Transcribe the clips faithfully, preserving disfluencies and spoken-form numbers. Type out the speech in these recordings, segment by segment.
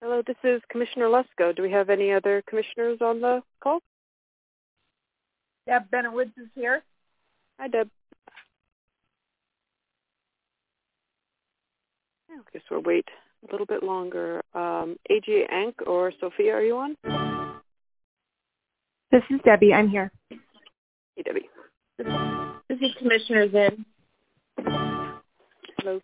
Hello, this is Commissioner Lesko. Do we have any other commissioners on the call? Deb Bennett Woods is here. Hi, Deb. I guess we'll wait a little bit longer. Um, A G Ank or Sophia, are you on? This is Debbie. I'm here. Hey, Debbie. This is Commissioner Zinn. Hello.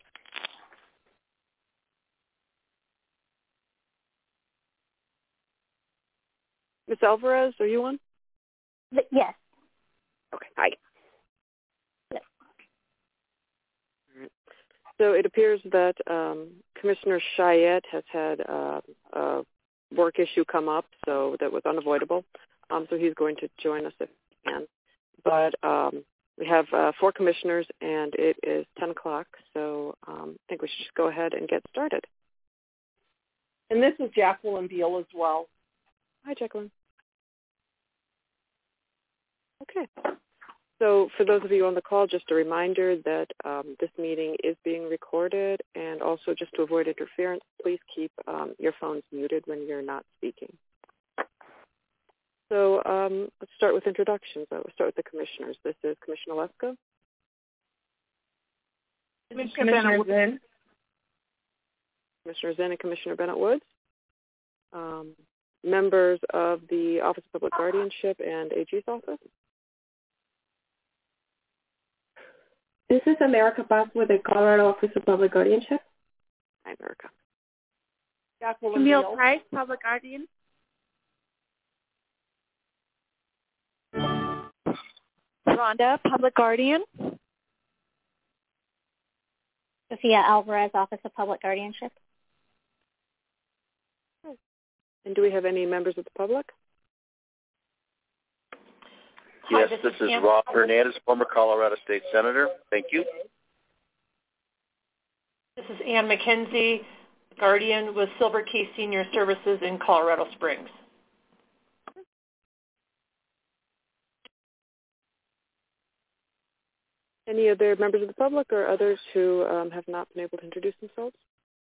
Miss Alvarez, are you on? Yes. Okay, hi. Yes. All right. So it appears that um, Commissioner Chayette has had uh, a work issue come up, so that was unavoidable. Um, so he's going to join us if he can. But um, we have uh, four commissioners, and it is ten o'clock, so um, I think we should just go ahead and get started. And this is Jacqueline Beal as well. Hi, Jacqueline. Okay. So for those of you on the call, just a reminder that um, this meeting is being recorded, and also just to avoid interference, please keep um, your phones muted when you're not speaking. So um, let's start with introductions. We'll start with the commissioners. This is Commissioner Lesko. Commissioner Bennett Woods. Commissioner Zinn and Commissioner Bennett Woods. Um, members of the Office of Public Guardianship and A G's office. This is America Paz with the Colorado Office of Public Guardianship. Hi, America. Jacqueline Camille Beal. Price, Public Guardian. Rhonda, Public Guardian. Sophia Alvarez, Office of Public Guardianship. And do we have any members of the public? Yes, Hi, this this is is Ann- Rob Hernandez, former Colorado State Senator. Thank you. This is Ann McKenzie, Guardian with Silver Key Senior Services in Colorado Springs. Any other members of the public or others who um, have not been able to introduce themselves?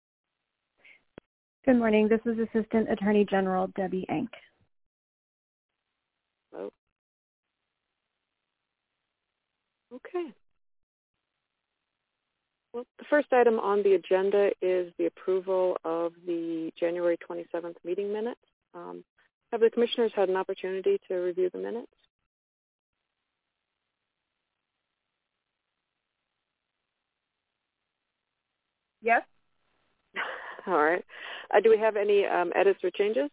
Good morning. This is Assistant Attorney General Debbie Ank. Hello. Okay. Well, the first item on the agenda is the approval of the January twenty-seventh meeting minutes. Um, have the commissioners had an opportunity to review the minutes? Yes. All right. Uh, do we have any um, edits or changes?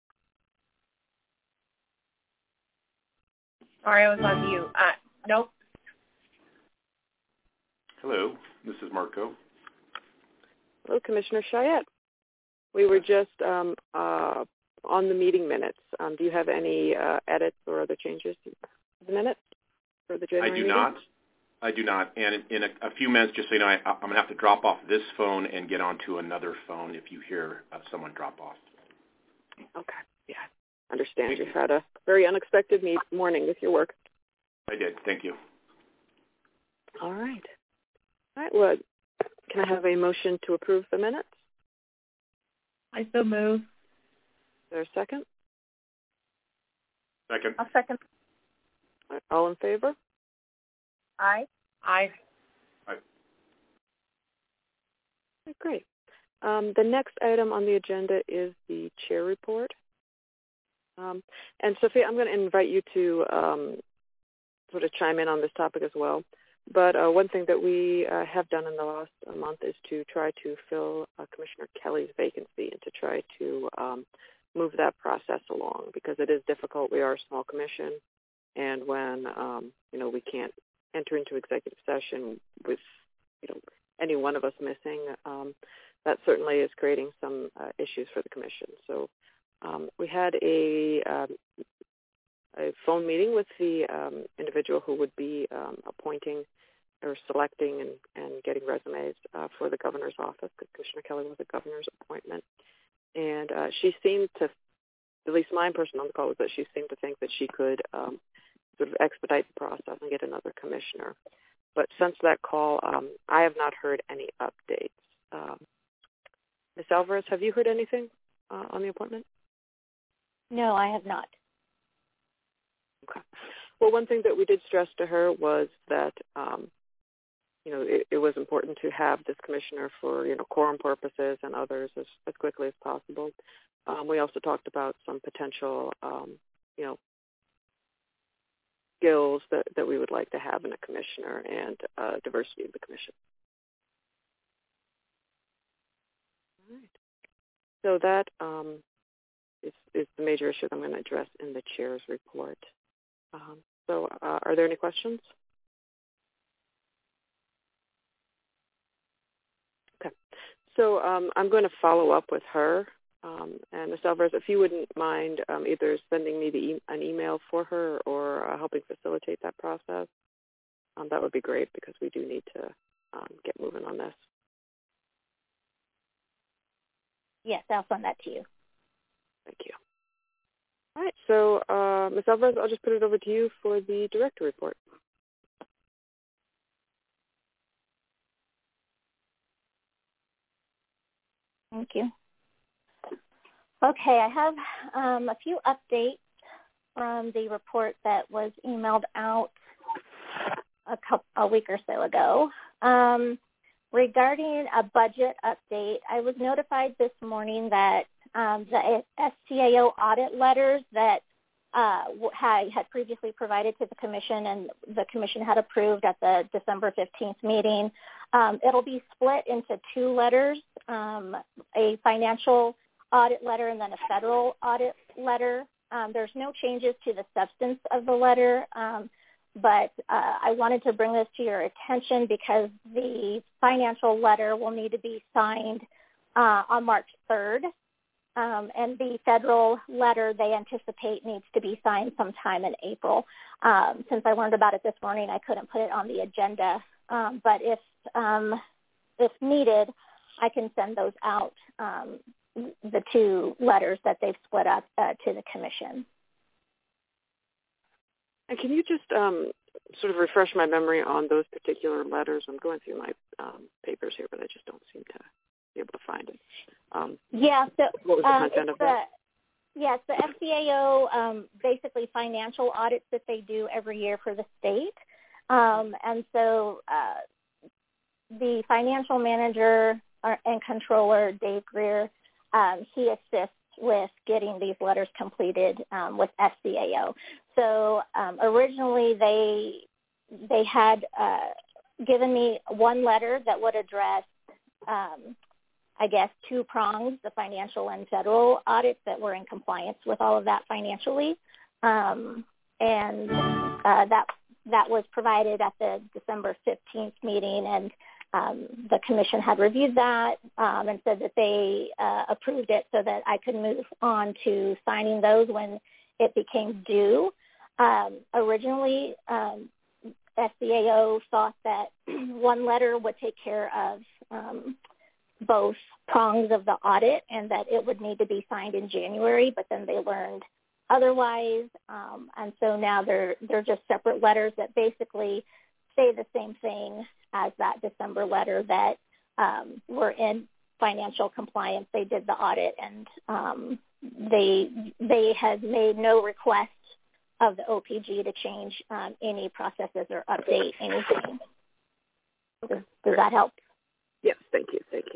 Sorry, I was on mute. Uh, nope. Hello, this is Marco. Hello, Commissioner Chayette. We were just um, uh, on the meeting minutes. Um, do you have any uh, edits or other changes to the minutes for the January I do meeting? not. I do not. And in, in a, a few minutes, just so you know, I, I'm going to have to drop off this phone and get onto another phone if you hear uh, someone drop off. Okay. Yeah. Understand you've had a very unexpected meet morning with your work. I did. Thank you. All right. All right. Well, can I have a motion to approve the minutes? I so move. Is there a second? Second. I'll second. All right, all in favor? Aye. Aye. Aye. Okay, great. Um, the next item on the agenda is the chair report. Um, and Sophia, I'm going to invite you to um, sort of chime in on this topic as well. But uh, one thing that we uh, have done in the last uh, month is to try to fill uh, Commissioner Kelly's vacancy and to try to um, move that process along because it is difficult. We are a small commission, and when um, you know we can't enter into executive session with you know any one of us missing, um, that certainly is creating some uh, issues for the commission. So um, we had a um, a phone meeting with the um, individual who would be um, appointing or selecting and, and getting resumes uh, for the governor's office, because Commissioner Kelly was a governor's appointment. And uh, she seemed to, at least my impression on the call was that she seemed to think that she could um, sort of expedite the process and get another commissioner. But since that call, um, I have not heard any updates. Um, Miz Alvarez, have you heard anything uh, on the appointment? No, I have not. Okay. Well, one thing that we did stress to her was that, um, you know, it, it was important to have this commissioner for, you know, quorum purposes and others as, as quickly as possible. Um, we also talked about some potential, um, you know, skills that, that we would like to have in a commissioner and uh, diversity of the commission. All right. So that um, is, is the major issue that I'm going to address in the chair's report. Um, so uh, are there any questions? Okay. So um, I'm going to follow up with her. Um, and Miz Alvarez, if you wouldn't mind um, either sending me the e- an email for her or uh, helping facilitate that process, um, that would be great because we do need to um, get moving on this. Yes, I'll send that to you. Thank you. All right. So, uh, Miz Alvarez, I'll just put it over to you for the director report. Thank you. Okay, I have um, a few updates from the report that was emailed out a, couple, a week or so ago. Um, regarding a budget update, I was notified this morning that um, the S C A O audit letters that uh, had, had previously provided to the commission and the commission had approved at the December fifteenth meeting, um, it'll be split into two letters, um, a financial audit letter and then a federal audit letter. Um, there's no changes to the substance of the letter, um, but uh, I wanted to bring this to your attention because the financial letter will need to be signed uh, on March third, um, and the federal letter they anticipate needs to be signed sometime in April. Um, since I learned about it this morning, I couldn't put it on the agenda, um, but if um, if needed, I can send those out. Um, the two letters that they've split up uh, to the commission. And can you just um, sort of refresh my memory on those particular letters? I'm going through my um, papers here, but I just don't seem to be able to find it. Um, yeah, so what was the um, content it's of that? The, yes, the S C A O, um, basically financial audits that they do every year for the state. Um, and so uh, the financial manager and controller, Dave Greer, Um, he assists with getting these letters completed um, with S C A O. So um, originally they they had uh, given me one letter that would address, um, I guess, two prongs, the financial and federal audits that were in compliance with all of that financially. Um, and uh, that that was provided at the December fifteenth meeting, and Um, the commission had reviewed that um, and said that they uh, approved it so that I could move on to signing those when it became due. Um, originally, um, S C A O thought that one letter would take care of um, both prongs of the audit and that it would need to be signed in January, but then they learned otherwise. Um, and so now they're, they're just separate letters that basically say the same thing as that December letter, that um, were in financial compliance. They did the audit, and um, they they had made no request of the O P G to change um, any processes or update anything. Okay. Does, does that help? Yes, thank you, thank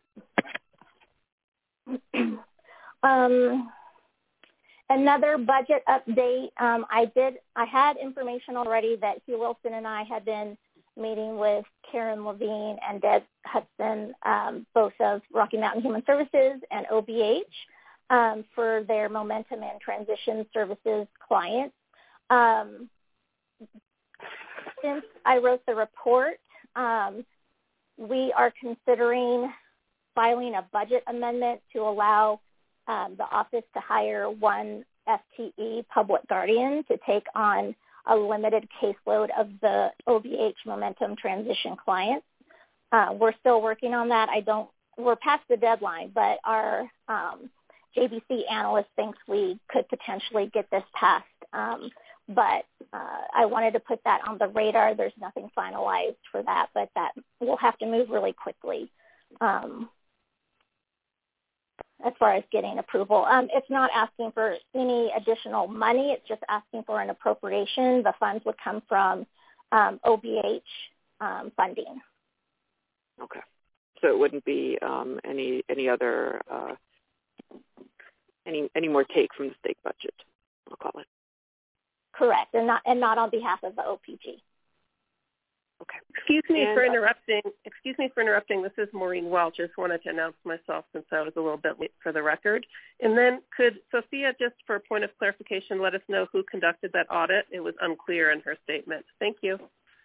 you. um, another budget update. Um, I did. I had information already that Hugh Wilson and I had been meeting with Karen Levine and Deb Hudson, um, both of Rocky Mountain Human Services and O B H, um, for their Momentum and Transition Services clients. Um, since I wrote the report, um, we are considering filing a budget amendment to allow um, the office to hire one F T E public guardian to take on a limited caseload of the O B H Momentum Transition clients. Uh, we're still working on that. I don't, we're past the deadline, but our um, J B C analyst thinks we could potentially get this passed. Um, but uh, I wanted to put that on the radar. There's nothing finalized for that, but that we'll have to move really quickly. Um, as far as getting approval. Um, it's not asking for any additional money. It's just asking for an appropriation. The funds would come from um, O B H um, funding. Okay. So it wouldn't be um, any any other uh, any any more take from the state budget, I'll call it. Correct, and not and not on behalf of the O P G. Okay. Excuse me and, for interrupting. Excuse me for interrupting. This is Maureen Welch. Just wanted to announce myself since I was a little bit late for the record. And then could Sophia, just for a point of clarification, let us know who conducted that audit? It was unclear in her statement. Thank you.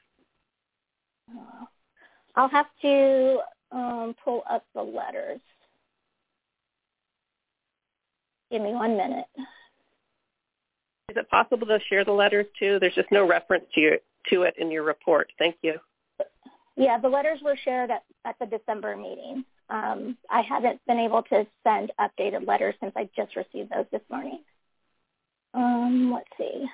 I'll have to um, pull up the letters. Give me one minute. Is it possible to share the letters too? There's just no reference to your, to it in your report. Thank you. Yeah, the letters were shared at, at the December meeting. Um, I haven't been able to send updated letters since I just received those this morning. Um, let's see.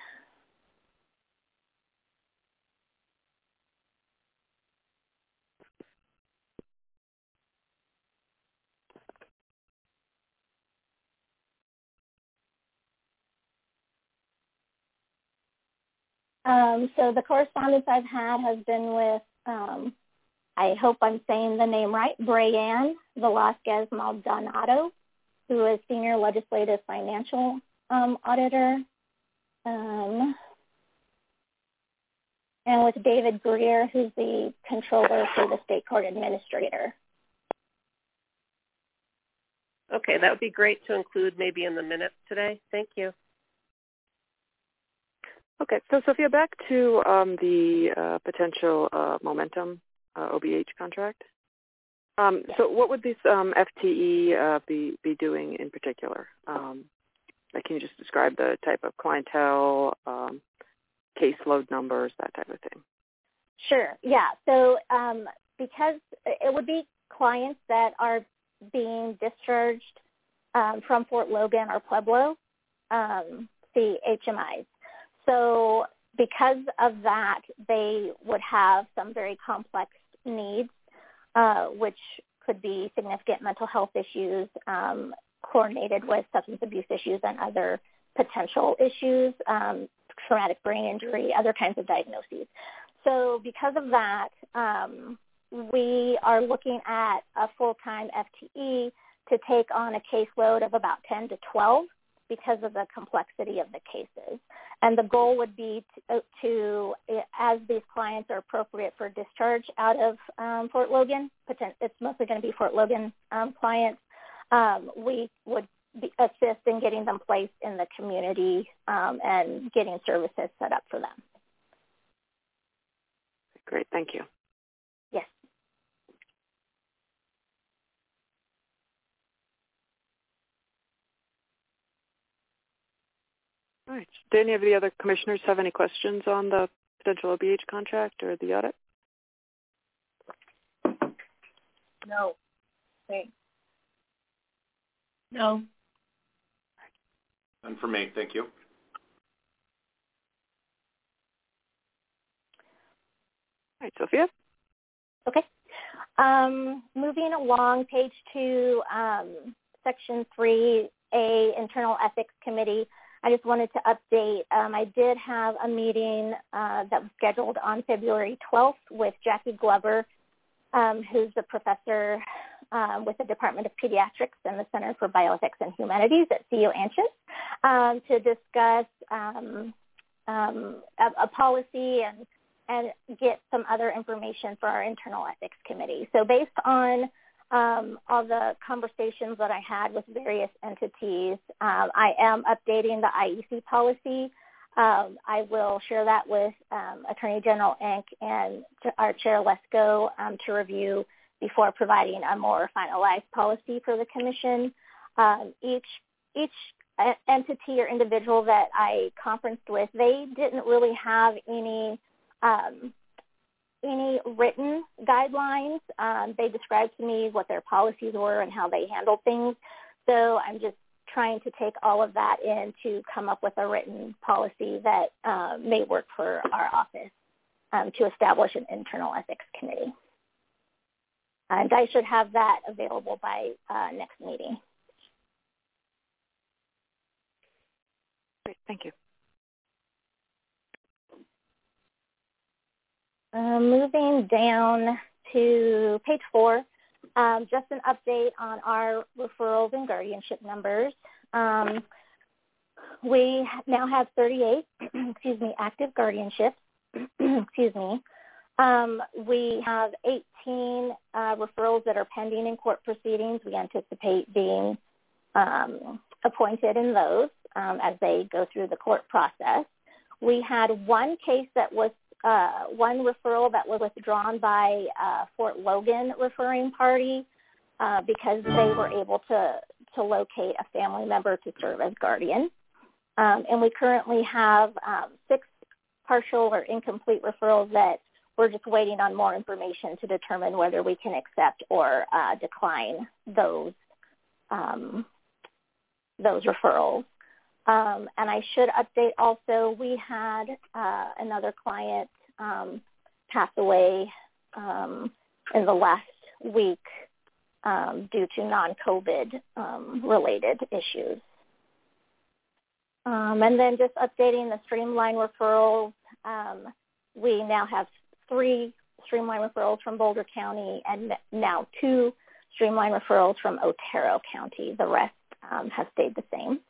Um, so the correspondence I've had has been with, um, I hope I'm saying the name right, Brianne Velasquez Maldonado, who is Senior Legislative Financial um, Auditor, um, and with David Greer, who's the Controller for the State Court Administrator. Okay, that would be great to include maybe in the minutes today. Thank you. Okay, so Sophia, back to um, the uh, potential uh, Momentum uh, O B H contract. Um, so what would this um, F T E uh, be, be doing in particular? Um, like, can you just describe the type of clientele, um, caseload numbers, that type of thing? Sure, yeah. So um, because it would be clients that are being discharged um, from Fort Logan or Pueblo, um, the H M Is. So because of that, they would have some very complex needs, uh, which could be significant mental health issues um, coordinated with substance abuse issues and other potential issues, um, traumatic brain injury, other kinds of diagnoses. So because of that, um, we are looking at a full-time F T E to take on a caseload of about ten to twelve because of the complexity of the cases. And the goal would be to, to as these clients are appropriate for discharge out of um, Fort Logan, it's mostly going to be Fort Logan um, clients, um, we would be, assist in getting them placed in the community um, and getting services set up for them. Great, thank you. Yes. All right. Do any of the other commissioners have any questions on the potential O B H contract or the audit? No. Thanks. No. None for me. Thank you. All right, Sophia? Okay. Um, moving along, page two, um, section three A, Internal Ethics Committee. I just wanted to update. Um, I did have a meeting uh, that was scheduled on February twelfth with Jackie Glover, um, who's a professor um, with the Department of Pediatrics and the Center for Bioethics and Humanities at C U Anschutz, um, to discuss um, um, a, a policy and, and get some other information for our Internal Ethics Committee. So based on Um, all the conversations that I had with various entities, um, I am updating the I E C policy. Um, I will share that with um, Attorney General Enck and our Chair Lesko um, to review before providing a more finalized policy for the Commission. Um, each each entity or individual that I conferenced with, they didn't really have any um, any written guidelines. Um, they described to me what their policies were and how they handled things. So I'm just trying to take all of that in to come up with a written policy that uh, may work for our office um, to establish an internal ethics committee. And I should have that available by uh, next meeting. Thank you. Uh, moving down to page four, um, just an update on our referrals and guardianship numbers. Um, we now have thirty-eight, excuse me, active guardianships. excuse me. Um, we have eighteen uh, referrals that are pending in court proceedings. We anticipate being um, appointed in those um, as they go through the court process. We had one case that was Uh, one referral that was withdrawn by uh, Fort Logan referring party uh, because they were able to, to locate a family member to serve as guardian. Um, and we currently have um, six partial or incomplete referrals that we're just waiting on more information to determine whether we can accept or uh, decline those um, those referrals. Um, and I should update also, we had uh, another client um, pass away um, in the last week um, due to non-COVID um, related issues. Um, and then just updating the Streamline referrals, um, we now have three Streamline referrals from Boulder County and now two Streamline referrals from Otero County. The rest um, have stayed the same.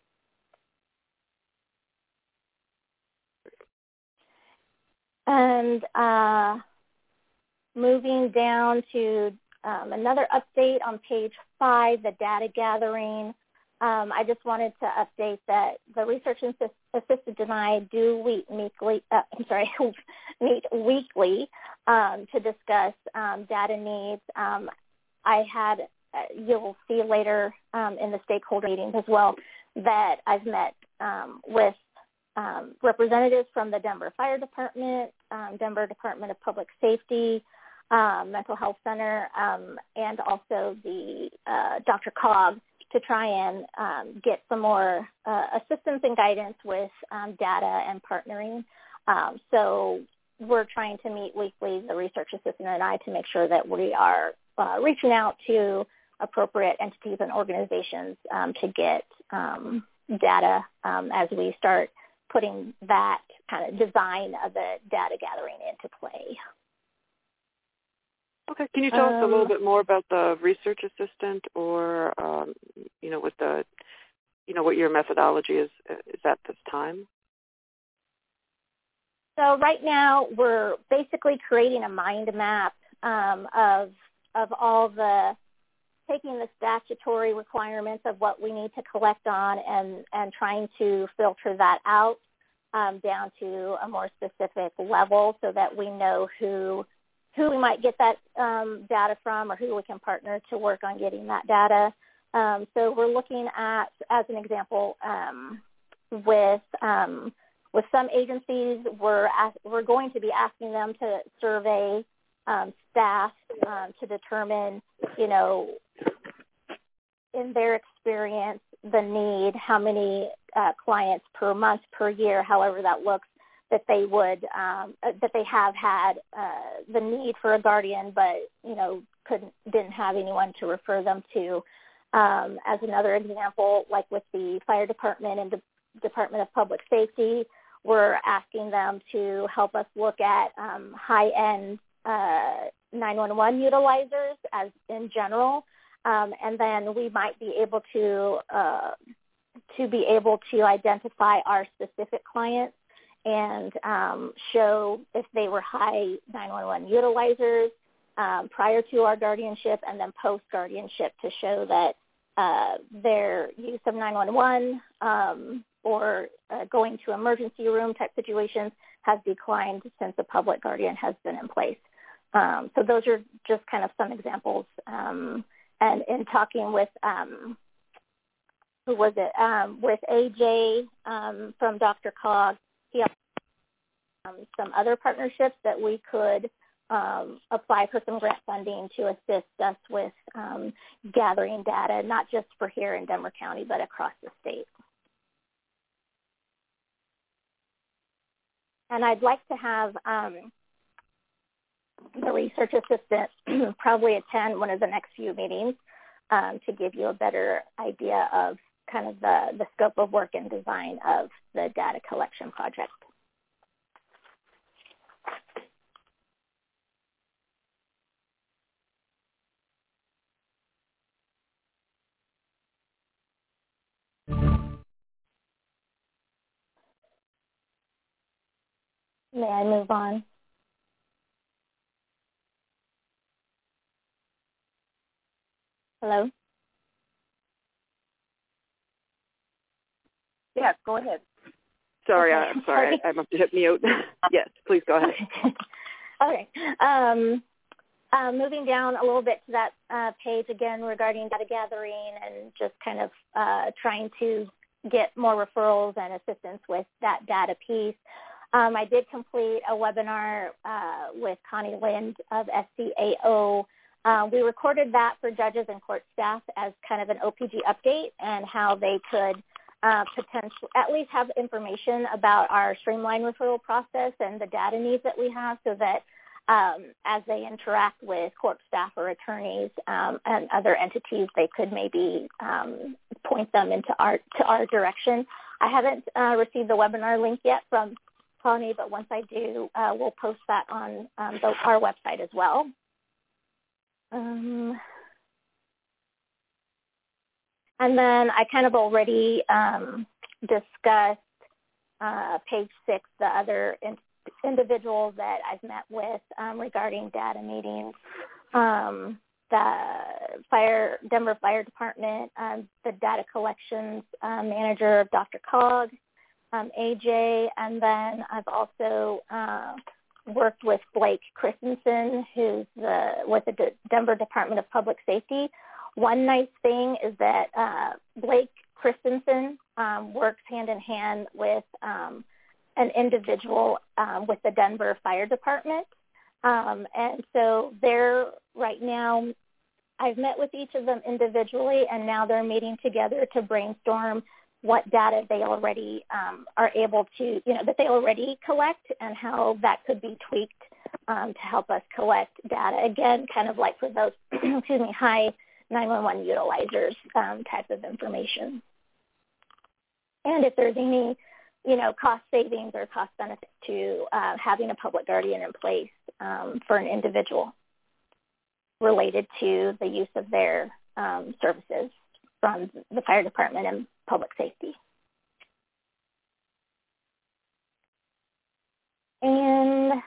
And uh, moving down to um, another update on page five, the data gathering. Um, I just wanted to update that the research assisted denied do meet weekly. Uh, I'm sorry, meet weekly um, to discuss um, data needs. Um, I had uh, you'll see later um, in the stakeholder meetings as well that I've met um, with Um, representatives from the Denver Fire Department, um, Denver Department of Public Safety, um, Mental Health Center, um, and also the uh, Doctor Cog to try and um, get some more uh, assistance and guidance with um, data and partnering. Um, so we're trying to meet weekly, the research assistant and I, to make sure that we are uh, reaching out to appropriate entities and organizations um, to get um, data um, as we start putting that kind of design of the data gathering into play. Okay. Can you tell um, us a little bit more about the research assistant, or um, you know, what the, you know, what your methodology is is at this time? So right now we're basically creating a mind map um, of of all the taking the statutory requirements of what we need to collect on and, and trying to filter that out um, down to a more specific level so that we know who who we might get that um, data from or who we can partner to work on getting that data. Um, so we're looking at, as an example, um, with um, with some agencies, we're ask, we're going to be asking them to survey um, staff um, to determine, you know, in their experience, the need, how many uh, clients per month, per year, however that looks, that they would, um, that they have had uh, the need for a guardian, but, you know, couldn't, didn't have anyone to refer them to. Um, as another example, like with the fire department and the Department of Public Safety, we're asking them to help us look at um, high-end uh, nine one one utilizers as in general. Um, and then we might be able to uh, to be able to identify our specific clients and um, show if they were high nine one one utilizers um, prior to our guardianship, and then post guardianship to show that uh, their use of nine one one um, or uh, going to emergency room type situations has declined since the public guardian has been in place. Um, so those are just kind of some examples. Um, And in talking with, um, who was it, um, with A J um, from Doctor Cog, he had um, some other partnerships that we could um, apply for some grant funding to assist us with um, gathering data, not just for here in Denver County, but across the state. And I'd like to have um, the research assistant probably attend one of the next few meetings um, to give you a better idea of kind of the, the scope of work and design of the data collection project. May I move on? Hello? Yes, go ahead. Sorry, Okay. I'm sorry. I, I must have hit mute. Yes, please go ahead. Okay. Um, uh, moving down a little bit to that uh, page again regarding data gathering and just kind of uh, trying to get more referrals and assistance with that data piece. Um, I did complete a webinar uh, with Connie Lind of S C A O. Uh, we recorded that for judges and court staff as kind of an O P G update and how they could uh, potentially at least have information about our streamlined referral process and the data needs that we have, so that um, as they interact with court staff or attorneys um, and other entities, they could maybe um, point them into our to our direction. I haven't uh, received the webinar link yet from Connie, but once I do, uh, we'll post that on um, the, our website as well. Um, and then I kind of already um, discussed uh, page six, the other in, individuals that I've met with um, regarding data meetings. Um, the fire, Denver Fire Department, um, the data collections uh, manager, Doctor Cog, um, A J, and then I've also uh, worked with Blake Christensen, who's the, with the D- Denver Department of Public Safety. One nice thing is that uh, Blake Christensen um, works hand in hand with um, an individual um, with the Denver Fire Department. Um, and so they're right now, I've met with each of them individually, and now they're meeting together to brainstorm what data they already um, are able to, you know, that they already collect and how that could be tweaked um, to help us collect data. Again, kind of like for those, excuse me, high nine one one utilizers um, type of information. And if there's any, you know, cost savings or cost benefit to uh, having a public guardian in place um, for an individual related to the use of their um, services from the fire department and public safety. And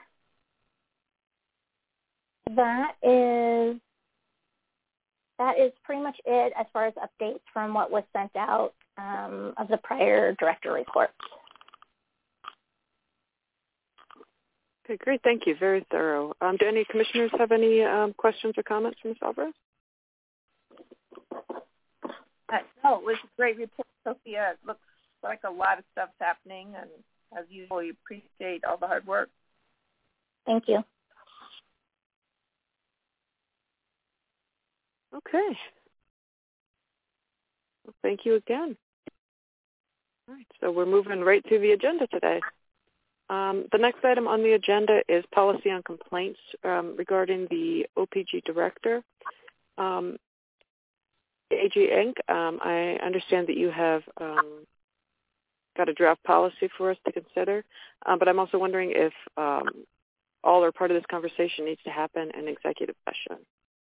that is that is pretty much it as far as updates from what was sent out um, of the prior director report. Okay, great. Thank you. Very thorough. Um, do any commissioners have any um, questions or comments for Miz Alvarez? Uh, no, it was a great report, Sophia. It looks like a lot of stuff's happening, and as usual, we appreciate all the hard work. Thank you. Okay. Well, thank you again. All right, so we're moving right through the agenda today. Um, the next item on the agenda is policy on complaints um, regarding the O P G director. Um, A G Incorporated, um, I understand that you have um, got a draft policy for us to consider, um, but I'm also wondering if um, all or part of this conversation needs to happen in executive session.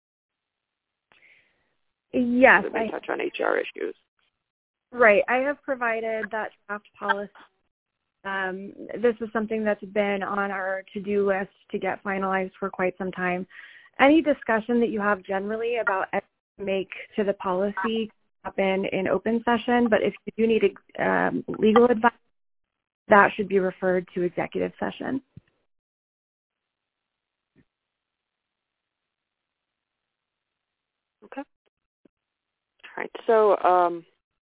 Yes. So we I, touch on H R issues. Right. I have provided that draft policy. Um, this is something that's been on our to-do list to get finalized for quite some time. Any discussion that you have generally about make to the policy happen in open session, but if you do need um, legal advice, that should be referred to executive session. Okay. All right. So, um,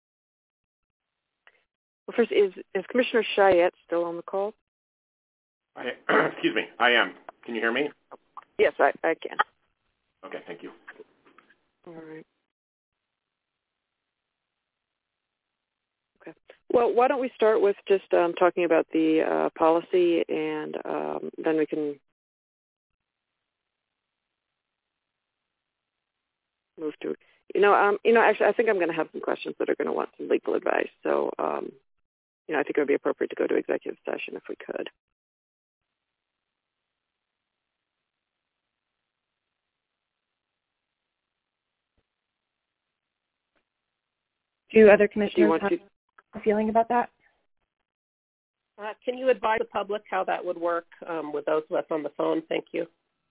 well, first, is, is Commissioner Chayette still on the call? I, excuse me. I am. Can you hear me? Yes, I, I can. Okay, thank you. All right. Okay. Well, why don't we start with just um, talking about the uh, policy, and um, then we can move to You know, um, you know, actually, I think I'm going to have some questions that are going to want some legal advice. So, um, you know, I think it would be appropriate to go to executive session if we could. Do other commissioners Do you want have to? a feeling about that? Uh, can you advise the public how that would work um, with those of us on the phone? Thank you.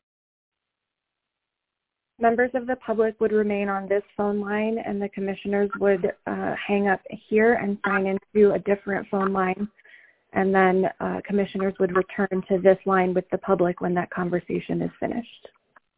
Members of the public would remain on this phone line, and the commissioners would uh, hang up here and sign into a different phone line, and then uh, commissioners would return to this line with the public when that conversation is finished.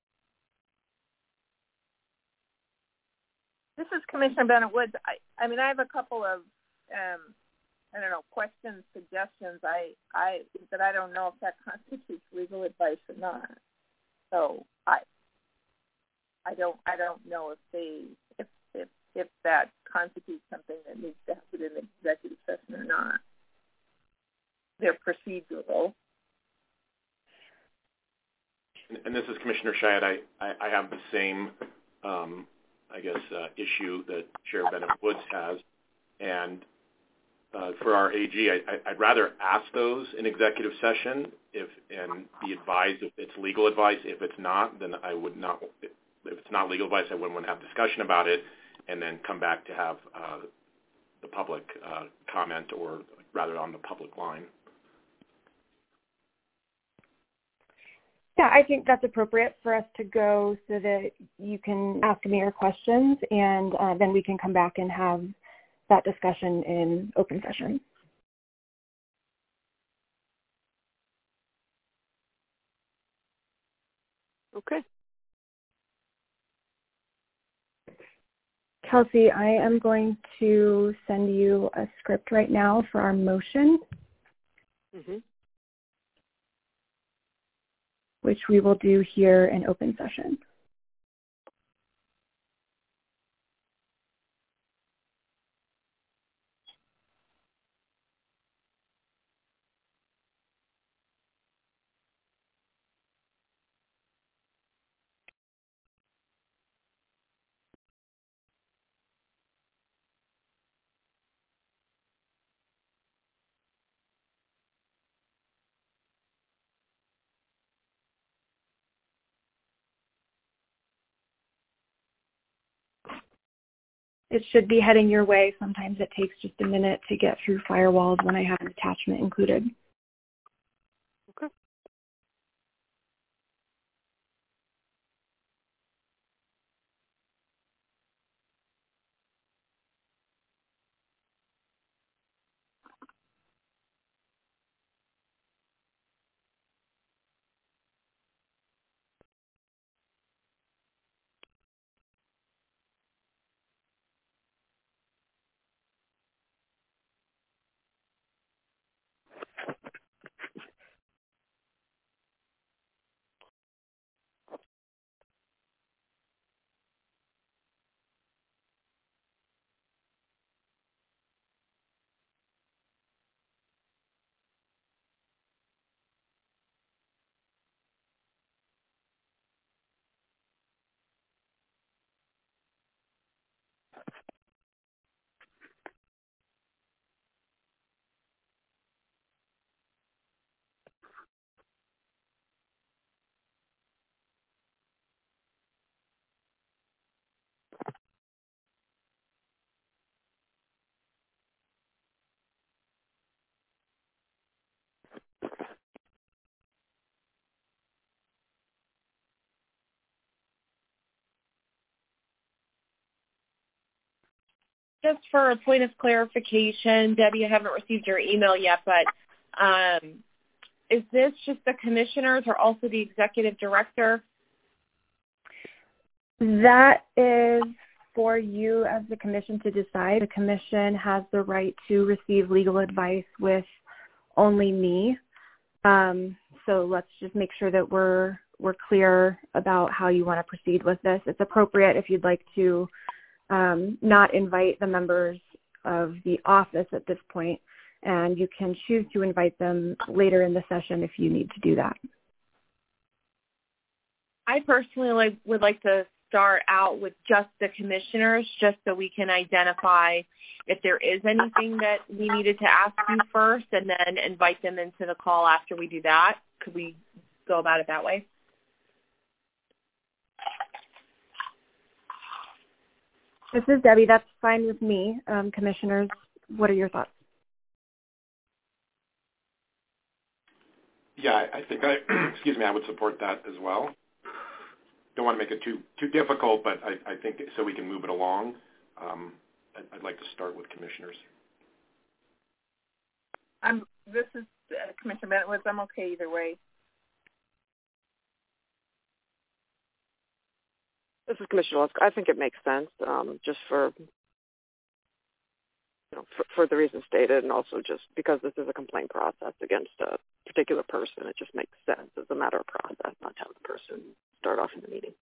This is Commissioner Bennett Woods. I, I mean, I have a couple of, um, I don't know, questions, suggestions. I, I, but I don't know if that constitutes legal advice or not. So I, I don't, I don't know if they, if, if, if that constitutes something that needs to happen in the executive session or not. They're procedural. And, and this is Commissioner Shyatt. I, I, I have the same, um, I guess, uh, issue that Chair Bennett Woods has. And uh, for our A G, I, I, I'd rather ask those in executive session if and be advised if it's legal advice. If it's not, then I would not. If it's not legal advice, I wouldn't want to have discussion about it and then come back to have uh, the public uh, comment, or rather on the public line. Yeah, I think that's appropriate for us to go so that you can ask me your questions, and uh, then we can come back and have that discussion in open session. Okay. Kelsey, I am going to send you a script right now for our motion, Mm-hmm. which we will do here in open session. It should be heading your way. Sometimes it takes just a minute to get through firewalls when I have an attachment included. Okay. Just for a point of clarification, Debbie, I haven't received your email yet, but um, is this just the commissioners or also the executive director? That is for you as the commission to decide. The commission has the right to receive legal advice with only me. Um, so let's just make sure that we're we're clear about how you want to proceed with this. It's appropriate if you'd like to um, not invite the members of the office at this point, and you can choose to invite them later in the session if you need to do that. I personally like, would like to start out with just the commissioners, just so we can identify if there is anything that we needed to ask you first, and then invite them into the call after we do that. Could we go about it that way? This is Debbie. That's fine with me. Um, commissioners, what are your thoughts? Yeah, I, I think I, excuse me, I would support that as well. Don't want to make it too too difficult, but I, I think so we can move it along. Um, I'd, I'd like to start with commissioners. I'm. This is uh, Commissioner Bennett Woods. I'm okay either way. This is Commissioner Lusk. I think it makes sense, um, just for, you know, for, for the reasons stated, and also just because this is a complaint process against a particular person. It just makes sense as a matter of process, not to have the person start off in the meeting.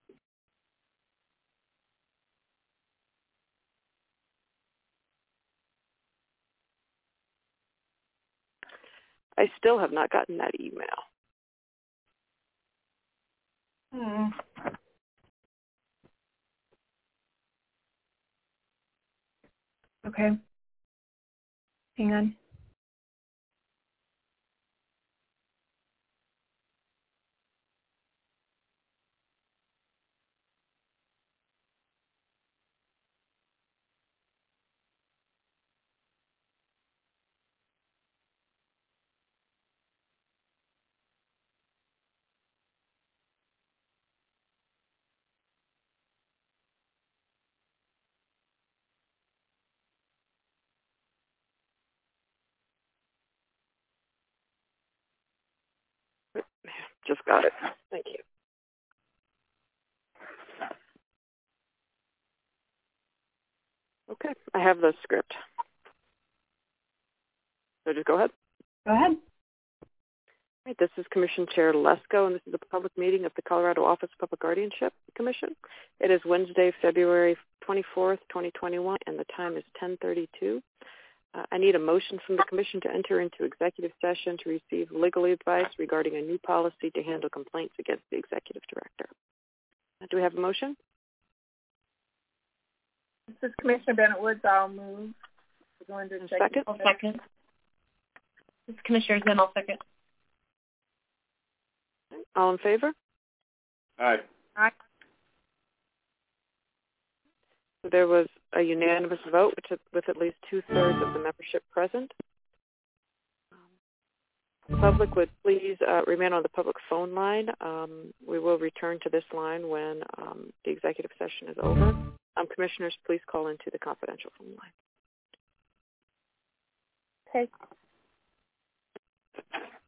I still have not gotten that email. Hmm. Okay. Hang on. Just got it. Thank you. Okay, I have the script. So just go ahead. Go ahead. All right, this is Commission Chair Lesko, and this is a public meeting of the Colorado Office of Public Guardianship Commission. It is Wednesday, February twenty-fourth, twenty twenty-one, and the time is ten thirty-two. Uh, I need a motion from the Commission to enter into executive session to receive legal advice regarding a new policy to handle complaints against the Executive Director. Uh, do we have a motion? This is Commissioner Bennett Woods. I'll move. We're going to second. I'll second. This is Commissioner Zinn. I'll second. All in favor? Aye. Aye. So there was a unanimous vote with, with at least two-thirds of the membership present. The public would please uh, remain on the public phone line. Um, we will return to this line when um, the executive session is over. Um, commissioners, please call into the confidential phone line. Okay.